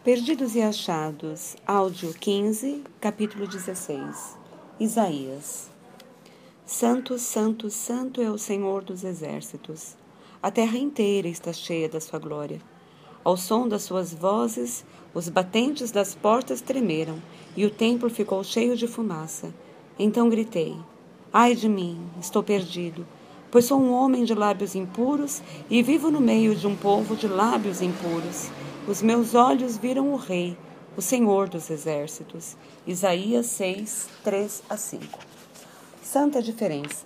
Perdidos e Achados, áudio 15, capítulo 16. Isaías. Santo, santo, santo é o Senhor dos exércitos. A terra inteira está cheia da sua glória. Ao som das suas vozes, os batentes das portas tremeram, e o templo ficou cheio de fumaça. Então gritei: ai de mim, estou perdido, pois sou um homem de lábios impuros e vivo no meio de um povo de lábios impuros. Os meus olhos viram o Rei, o Senhor dos exércitos. Isaías 6, 3-5. Santa diferença.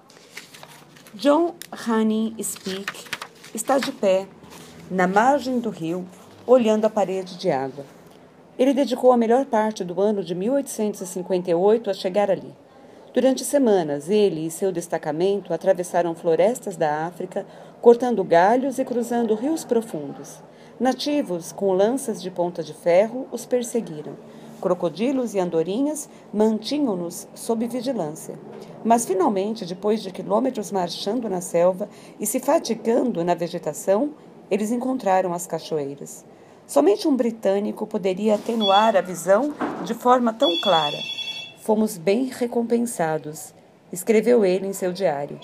John Hanning Speke está de pé, na margem do rio, olhando a parede de água. Ele dedicou a melhor parte do ano de 1858 a chegar ali. Durante semanas, ele e seu destacamento atravessaram florestas da África, cortando galhos e cruzando rios profundos. Nativos, com lanças de ponta de ferro, os perseguiram. Crocodilos e andorinhas mantinham-nos sob vigilância. Mas, finalmente, depois de quilômetros marchando na selva e se fatigando na vegetação, eles encontraram as cachoeiras. Somente um britânico poderia atenuar a visão de forma tão clara. Fomos bem recompensados, escreveu ele em seu diário.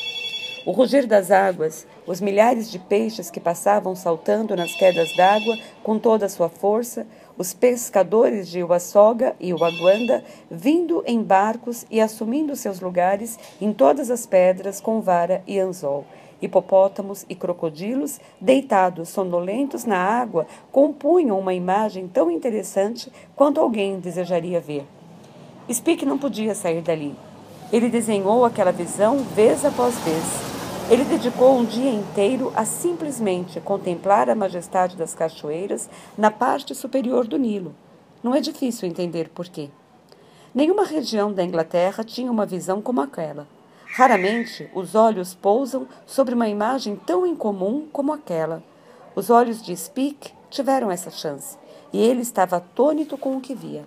O rugir das águas, os milhares de peixes que passavam saltando nas quedas d'água com toda a sua força, os pescadores de Uaçoga e Uaguanda vindo em barcos e assumindo seus lugares em todas as pedras com vara e anzol. Hipopótamos e crocodilos, deitados sonolentos na água, compunham uma imagem tão interessante quanto alguém desejaria ver. Speke não podia sair dali. Ele desenhou aquela visão vez após vez. Ele dedicou um dia inteiro a simplesmente contemplar a majestade das cachoeiras na parte superior do Nilo. Não é difícil entender por quê. Nenhuma região da Inglaterra tinha uma visão como aquela. Raramente os olhos pousam sobre uma imagem tão incomum como aquela. Os olhos de Speke tiveram essa chance, e ele estava atônito com o que via.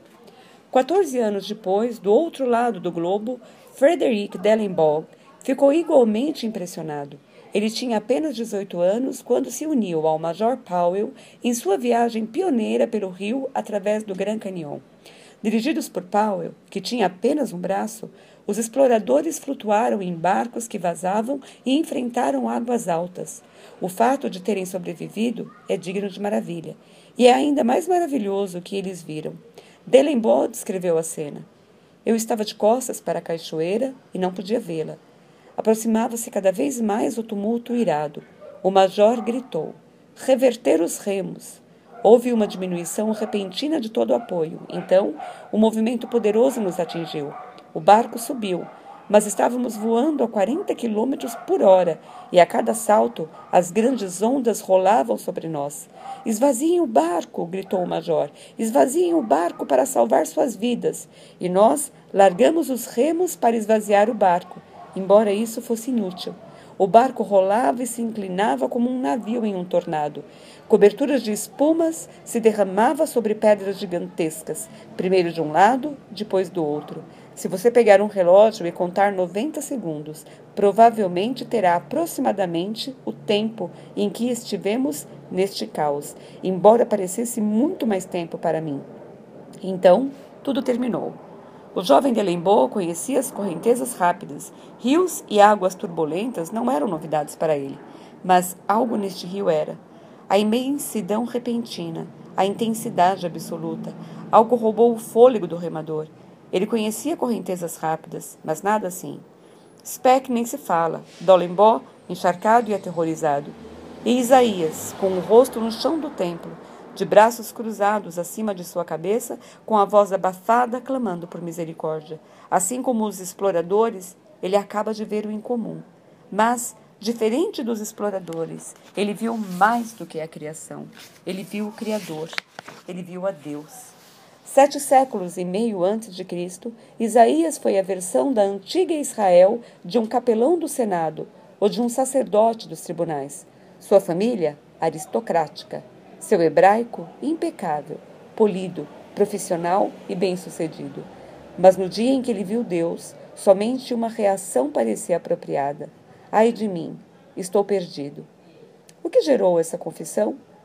14 anos depois, do outro lado do globo, Frederick Dellenbaugh ficou igualmente impressionado. Ele tinha apenas 18 anos quando se uniu ao Major Powell em sua viagem pioneira pelo rio através do Grand Canyon. Dirigidos por Powell, que tinha apenas um braço, os exploradores flutuaram em barcos que vazavam e enfrentaram águas altas. O fato de terem sobrevivido é digno de maravilha, e é ainda mais maravilhoso o que eles viram. Dellenbaugh descreveu a cena. Eu estava de costas para a cachoeira e não podia vê-la. Aproximava-se cada vez mais o tumulto irado. O major gritou: reverter os remos! Houve uma diminuição repentina de todo o apoio. Então, um movimento poderoso nos atingiu. O barco subiu, mas estávamos voando a 40 quilômetros por hora e a cada salto as grandes ondas rolavam sobre nós. Esvaziem o barco, gritou o major. Esvaziem o barco para salvar suas vidas. E nós largamos os remos para esvaziar o barco, embora isso fosse inútil. O barco rolava e se inclinava como um navio em um tornado. Coberturas de espumas se derramavam sobre pedras gigantescas, primeiro de um lado, depois do outro. Se você pegar um relógio e contar 90 segundos, provavelmente terá aproximadamente o tempo em que estivemos neste caos, embora parecesse muito mais tempo para mim. Então, tudo terminou. O jovem Dellenbaugh conhecia as correntezas rápidas. Rios e águas turbulentas não eram novidades para ele, mas algo neste rio era. A imensidão repentina, a intensidade absoluta. Algo roubou o fôlego do remador. Ele conhecia correntezas rápidas, mas nada assim. Speke nem se fala. Dellenbaugh, encharcado e aterrorizado. E Isaías, com o rosto no chão do templo, de braços cruzados acima de sua cabeça, com a voz abafada, clamando por misericórdia. Assim como os exploradores, ele acaba de ver o incomum. Mas, diferente dos exploradores, ele viu mais do que a criação. Ele viu o Criador. Ele viu a Deus. 7 séculos e meio antes de Cristo, Isaías foi a versão da antiga Israel de um capelão do Senado ou de um sacerdote dos tribunais. Sua família, aristocrática. Seu hebraico, impecável, polido, profissional e bem-sucedido. Mas no dia em que ele viu Deus, somente uma reação parecia apropriada. Ai de mim, estou perdido. O que gerou essa confissão?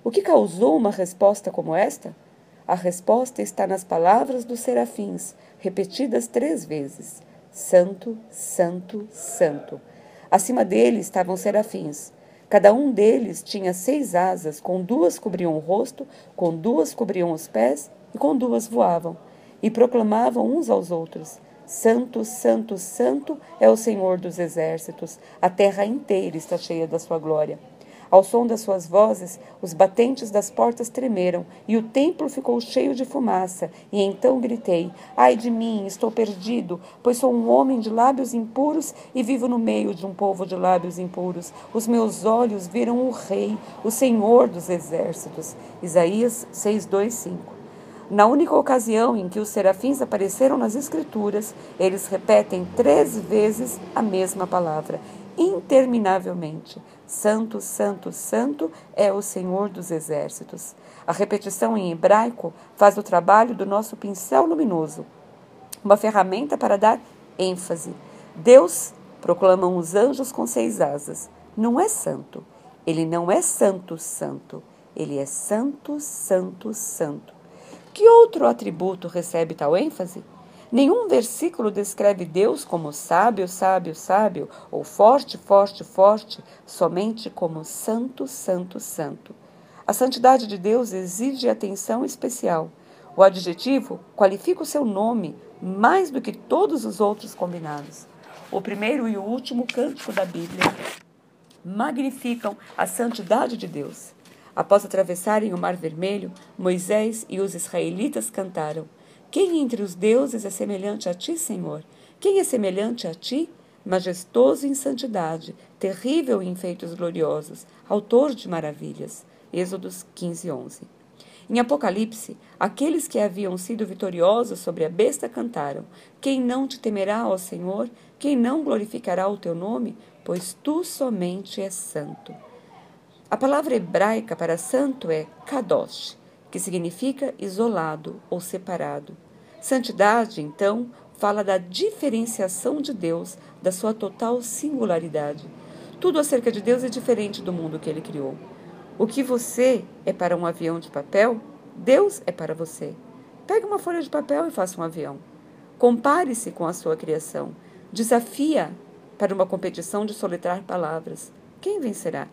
O que causou uma resposta como esta? A resposta está nas palavras dos serafins, repetidas 3 vezes. Santo, Santo, Santo. Acima dele estavam serafins. Cada um deles tinha 6 asas, com 2 cobriam o rosto, com 2 cobriam os pés e com 2 voavam. E proclamavam uns aos outros: Santo, Santo, Santo é o Senhor dos exércitos. A terra inteira está cheia da sua glória. Ao som das suas vozes, os batentes das portas tremeram, e o templo ficou cheio de fumaça. E então gritei: Ai de mim, estou perdido, pois sou um homem de lábios impuros e vivo no meio de um povo de lábios impuros. Os meus olhos viram o Rei, o Senhor dos exércitos. Isaías 6:2-5. Na única ocasião em que os serafins apareceram nas Escrituras, eles repetem 3 vezes a mesma palavra, interminavelmente. Santo, Santo, Santo é o Senhor dos exércitos. A repetição em hebraico faz o trabalho do nosso pincel luminoso, uma ferramenta para dar ênfase. Deus, proclamam os anjos com 6 asas, não é santo. Ele não é santo, santo. Ele é santo, santo, santo. Que outro atributo recebe tal ênfase? Nenhum versículo descreve Deus como sábio, sábio, sábio, ou forte, forte, forte, somente como santo, santo, santo. A santidade de Deus exige atenção especial. O adjetivo qualifica o seu nome mais do que todos os outros combinados. O primeiro e o último cântico da Bíblia magnificam a santidade de Deus. Após atravessarem o Mar Vermelho, Moisés e os israelitas cantaram: Quem entre os deuses é semelhante a ti, Senhor? Quem é semelhante a ti? Majestoso em santidade, terrível em feitos gloriosos, autor de maravilhas. Êxodos 15:11. Em Apocalipse, aqueles que haviam sido vitoriosos sobre a besta cantaram: Quem não te temerá, ó Senhor? Quem não glorificará o teu nome? Pois tu somente és santo. A palavra hebraica para santo é kadosh, que significa isolado ou separado. Santidade, então, fala da diferenciação de Deus, da sua total singularidade. Tudo acerca de Deus é diferente do mundo que ele criou. O que você é para um avião de papel, Deus é para você. Pegue uma folha de papel e faça um avião. Compare-se com a sua criação. Desafia para uma competição de soletrar palavras. Quem vencerá?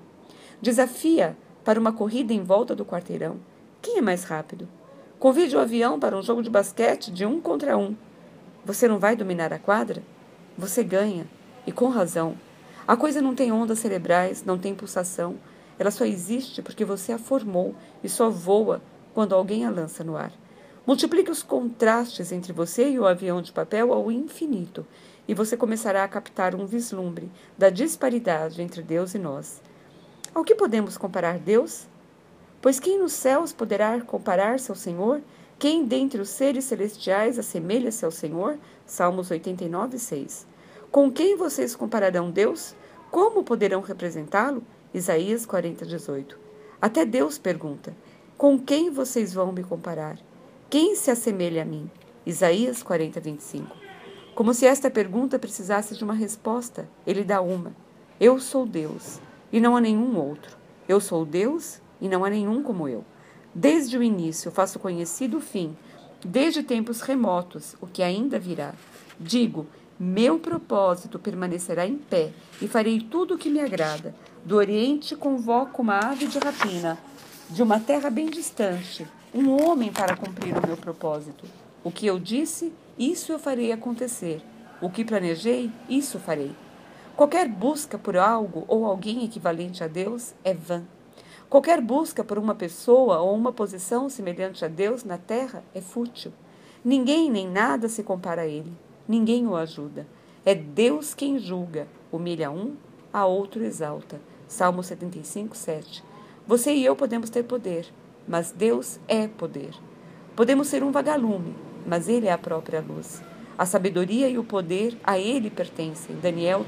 Desafia para uma corrida em volta do quarteirão. Quem é mais rápido? Convide o avião para um jogo de basquete de 1 contra 1. Você não vai dominar a quadra? Você ganha, e com razão. A coisa não tem ondas cerebrais, não tem pulsação. Ela só existe porque você a formou e só voa quando alguém a lança no ar. Multiplique os contrastes entre você e o avião de papel ao infinito, e você começará a captar um vislumbre da disparidade entre Deus e nós. Ao que podemos comparar Deus? Pois quem nos céus poderá comparar-se ao Senhor? Quem dentre os seres celestiais assemelha-se ao Senhor? Salmos 89:6. Com quem vocês compararão Deus? Como poderão representá-lo? Isaías 40:18. Até Deus pergunta: com quem vocês vão me comparar? Quem se assemelha a mim? Isaías 40:25. Como se esta pergunta precisasse de uma resposta, ele dá uma: Eu sou Deus, e não há nenhum outro. Eu sou Deus, e não há nenhum como eu. Desde o início faço conhecido o fim, desde tempos remotos, o que ainda virá. Digo, meu propósito permanecerá em pé, e farei tudo o que me agrada. Do Oriente convoco uma ave de rapina, de uma terra bem distante, um homem para cumprir o meu propósito. O que eu disse, isso eu farei acontecer. O que planejei, isso farei. Qualquer busca por algo ou alguém equivalente a Deus é vã. Qualquer busca por uma pessoa ou uma posição semelhante a Deus na terra é fútil. Ninguém nem nada se compara a ele. Ninguém o ajuda. É Deus quem julga. Humilha um, a outro exalta. Salmo 75:7. Você e eu podemos ter poder, mas Deus é poder. Podemos ser um vagalume, mas Ele é a própria luz. A sabedoria e o poder a Ele pertencem. Daniel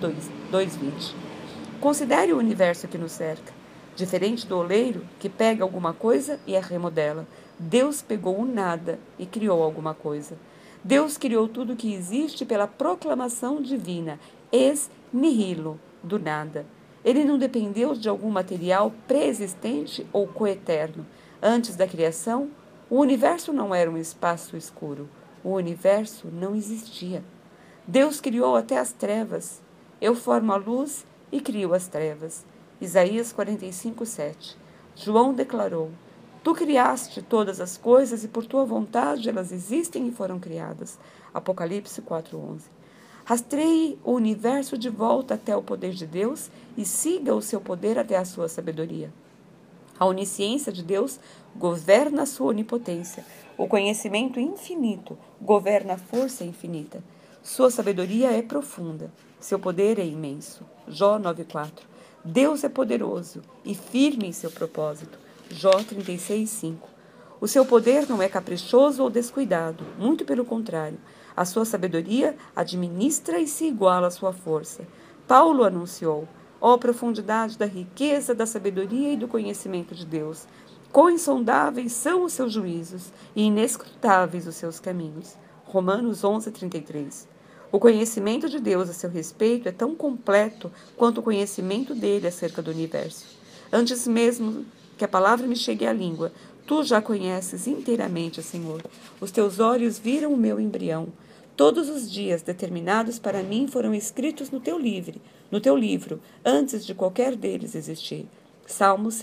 2:20. Considere o universo que nos cerca. Diferente do oleiro, que pega alguma coisa e a remodela, Deus pegou o nada e criou alguma coisa. Deus criou tudo que existe pela proclamação divina, ex nihilo, do nada. Ele não dependeu de algum material pré-existente ou coeterno. Antes da criação, o universo não era um espaço escuro. O universo não existia. Deus criou até as trevas. Eu formo a luz e crio as trevas. Isaías 45:7. João declarou: Tu criaste todas as coisas e por tua vontade elas existem e foram criadas. Apocalipse 4:11. Rastreie o universo de volta até o poder de Deus e siga o seu poder até a sua sabedoria. A onisciência de Deus governa a sua onipotência. O conhecimento infinito governa a força infinita. Sua sabedoria é profunda. Seu poder é imenso. Jó 9:4. Deus é poderoso e firme em seu propósito. Jó 36:5. O seu poder não é caprichoso ou descuidado, muito pelo contrário. A sua sabedoria administra e se iguala à sua força. Paulo anunciou: ó profundidade da riqueza, da sabedoria e do conhecimento de Deus! Quão insondáveis são os seus juízos e inescrutáveis os seus caminhos. Romanos 11:33. O conhecimento de Deus a seu respeito é tão completo quanto o conhecimento dele acerca do universo. Antes mesmo que a palavra me chegue à língua, tu já conheces inteiramente, Senhor. Os teus olhos viram o meu embrião. Todos os dias determinados para mim foram escritos no teu livro, antes de qualquer deles existir. Salmos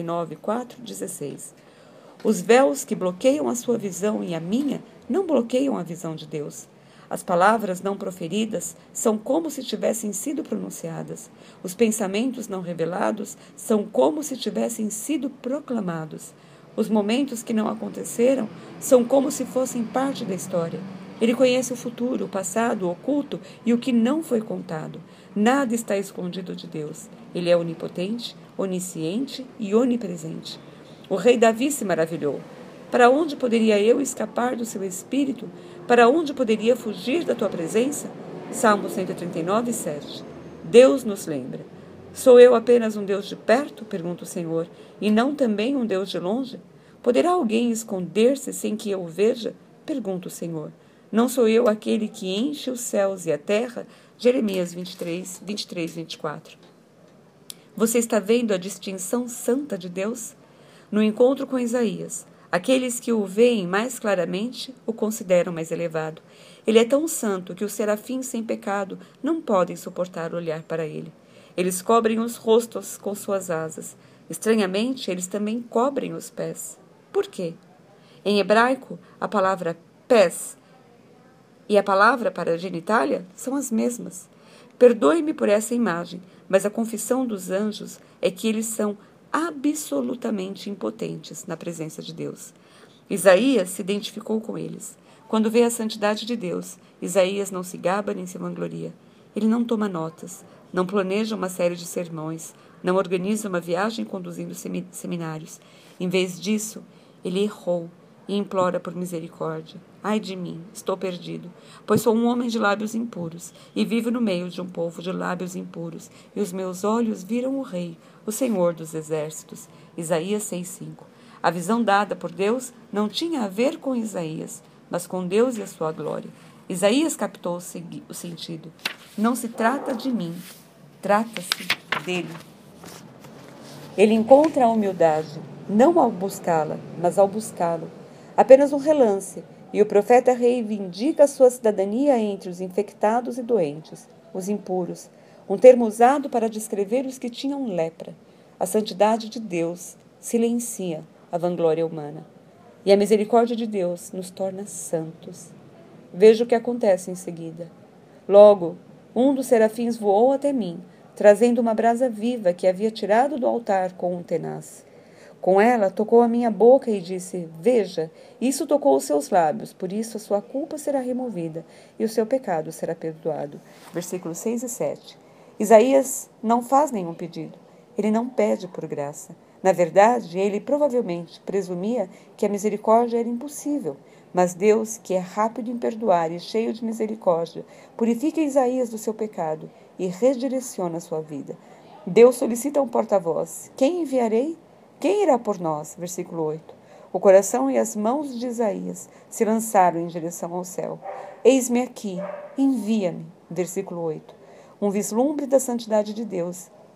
139:4-16. Os véus que bloqueiam a sua visão e a minha não bloqueiam a visão de Deus. As palavras não proferidas são como se tivessem sido pronunciadas. Os pensamentos não revelados são como se tivessem sido proclamados. Os momentos que não aconteceram são como se fossem parte da história. Ele conhece o futuro, o passado, o oculto e o que não foi contado. Nada está escondido de Deus. Ele é onipotente, onisciente e onipresente. O rei Davi se maravilhou. Para onde poderia eu escapar do seu espírito? Para onde poderia fugir da tua presença? Salmo 139:7. Deus nos lembra. Sou eu apenas um Deus de perto? Pergunta o Senhor, e não também um Deus de longe? Poderá alguém esconder-se sem que eu o veja? Pergunta o Senhor. Não sou eu aquele que enche os céus e a terra? Jeremias 23:24. Você está vendo a distinção santa de Deus? No encontro com Isaías, aqueles que o veem mais claramente o consideram mais elevado. Ele é tão santo que os serafins sem pecado não podem suportar olhar para ele. Eles cobrem os rostos com suas asas. Estranhamente, eles também cobrem os pés. Por quê? Em hebraico, a palavra pés e a palavra para genitália são as mesmas. Perdoe-me por essa imagem, mas a confissão dos anjos é que eles são absolutamente impotentes na presença de Deus. Isaías se identificou com eles. Quando vê a santidade de Deus, Isaías não se gaba nem se vangloria. Ele não toma notas, não planeja uma série de sermões, não organiza uma viagem conduzindo seminários. Em vez disso, ele errou e implora por misericórdia. Ai de mim, estou perdido, pois sou um homem de lábios impuros e vivo no meio de um povo de lábios impuros, e os meus olhos viram o Rei, o Senhor dos Exércitos. Isaías 6:5. A visão dada por Deus não tinha a ver com Isaías, mas com Deus e a sua glória. Isaías captou o sentido. Não se trata de mim, trata-se dele. Ele encontra a humildade, não ao buscá-la, mas ao buscá-lo. Apenas um relance, e o profeta reivindica a sua cidadania entre os infectados e doentes, os impuros, um termo usado para descrever os que tinham lepra. A santidade de Deus silencia a vanglória humana, e a misericórdia de Deus nos torna santos. Veja o que acontece em seguida. Logo, um dos serafins voou até mim, trazendo uma brasa viva que havia tirado do altar com um tenaz. Com ela, tocou a minha boca e disse: Veja, isso tocou os seus lábios, por isso a sua culpa será removida e o seu pecado será perdoado. Versículos 6 e 7. Isaías não faz nenhum pedido. Ele não pede por graça. Na verdade, ele provavelmente presumia que a misericórdia era impossível. Mas Deus, que é rápido em perdoar e cheio de misericórdia, purifica Isaías do seu pecado e redireciona a sua vida. Deus solicita um porta-voz. Quem enviarei? Quem irá por nós? Versículo 8. O coração e as mãos de Isaías se lançaram em direção ao céu. Eis-me aqui, envia-me. Versículo 8. Um vislumbre da santidade de Deus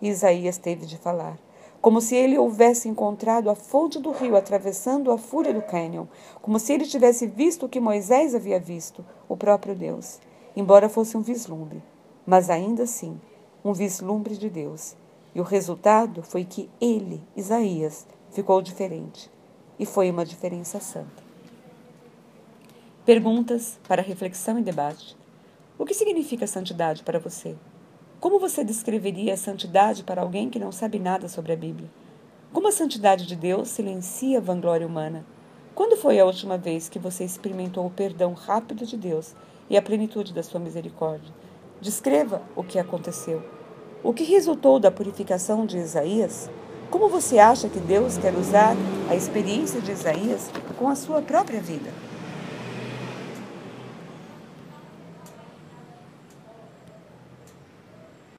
E Isaías teve de falar, como se ele houvesse encontrado a fonte do rio atravessando a fúria do cânion, como se ele tivesse visto o que Moisés havia visto, o próprio Deus, embora fosse um vislumbre, mas ainda assim, um vislumbre de Deus. E o resultado foi que ele, Isaías, ficou diferente. E foi uma diferença santa. Perguntas para reflexão e debate. O que significa santidade para você? Como você descreveria a santidade para alguém que não sabe nada sobre a Bíblia? Como a santidade de Deus silencia a vanglória humana? Quando foi a última vez que você experimentou o perdão rápido de Deus e a plenitude da sua misericórdia? Descreva o que aconteceu. O que resultou da purificação de Isaías? Como você acha que Deus quer usar a experiência de Isaías com a sua própria vida?